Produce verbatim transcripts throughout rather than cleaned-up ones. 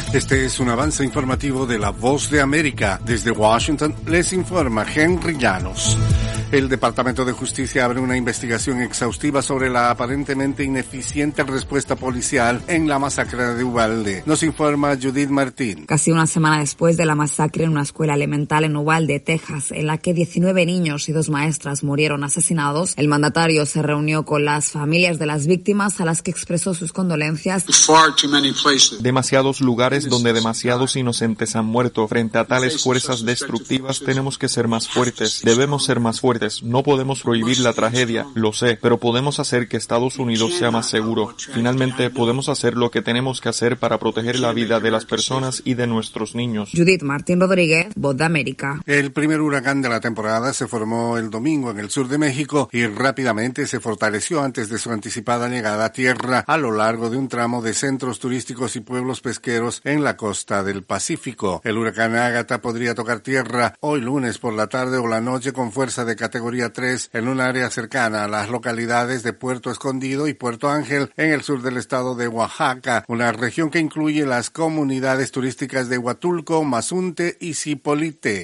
Este es un avance informativo de La Voz de América. Desde Washington les informa Henry Llanos. El Departamento de Justicia abre una investigación exhaustiva sobre la aparentemente ineficiente respuesta policial en la masacre de Uvalde. Nos informa Judith Martín. Casi una semana después de la masacre en una escuela elemental en Uvalde, Texas, en la que diecinueve niños y dos maestras murieron asesinados, el mandatario se reunió con las familias de las víctimas a las que expresó sus condolencias. Demasiados lugares donde demasiados inocentes han muerto. Frente a tales fuerzas destructivas tenemos que ser más fuertes. Debemos ser más fuertes. No podemos prohibir la tragedia, lo sé, pero podemos hacer que Estados Unidos sea más seguro. Finalmente, podemos hacer lo que tenemos que hacer para proteger la vida de las personas y de nuestros niños. Judith Martín Rodríguez, Voz de América. El primer huracán de la temporada se formó el domingo en el sur de México y rápidamente se fortaleció antes de su anticipada llegada a tierra a lo largo de un tramo de centros turísticos y pueblos pesqueros en la costa del Pacífico. El huracán Ágata podría tocar tierra hoy lunes por la tarde o la noche con fuerza de categoría tres en un área cercana a las localidades de Puerto Escondido y Puerto Ángel en el sur del estado de Oaxaca, una región que incluye las comunidades turísticas de Huatulco, Mazunte y Zipolite.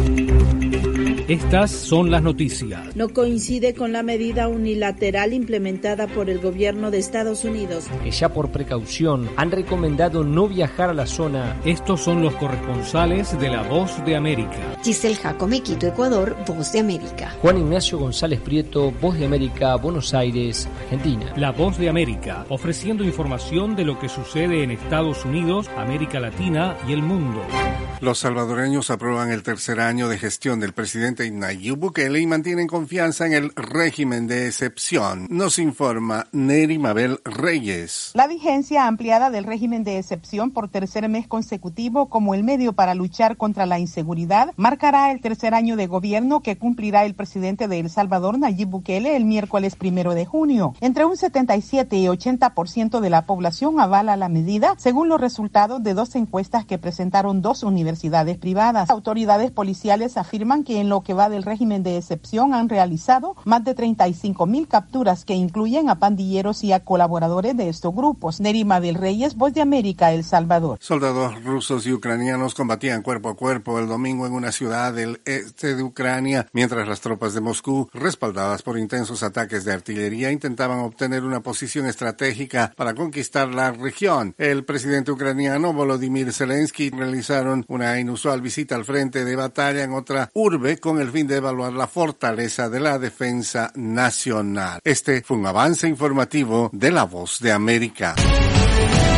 Estas son las noticias. No coincide con la medida unilateral implementada por el gobierno de Estados Unidos, que ya por precaución han recomendado no viajar a la zona. Estos son los corresponsales de La Voz de América. Giselle Jacome, Quito, Ecuador, Voz de América. Juan Ignacio González Prieto, Voz de América, Buenos Aires, Argentina. La Voz de América, ofreciendo información de lo que sucede en Estados Unidos, América Latina y el mundo. Los salvadoreños aprueban el tercer año de gestión del presidente Nayib Bukele y mantienen confianza en el régimen de excepción. Nos informa Neri Mabel Reyes. La vigencia ampliada del régimen de excepción por tercer mes consecutivo como el medio para luchar contra la inseguridad marcará el tercer año de gobierno que cumplirá el presidente de El Salvador, Nayib Bukele, el miércoles primero de junio. Entre un setenta y siete y ochenta por ciento de la población avala la medida, según los resultados de dos encuestas que presentaron dos universidades privadas. Autoridades policiales afirman que en lo que va del régimen de excepción han realizado más de treinta y cinco mil capturas que incluyen a pandilleros y a colaboradores de estos grupos. Neri Mabel Reyes, Voz de América, El Salvador. Soldados rusos y ucranianos combatían cuerpo a cuerpo el domingo en una ciudad del este de Ucrania, mientras las tropas de Moscú, respaldadas por intensos ataques de artillería, intentaban obtener una posición estratégica para conquistar la región. El presidente ucraniano Volodymyr Zelensky realizaron una inusual visita al frente de batalla en otra urbe con el fin de evaluar la fortaleza de la defensa nacional. Este fue un avance informativo de La Voz de América.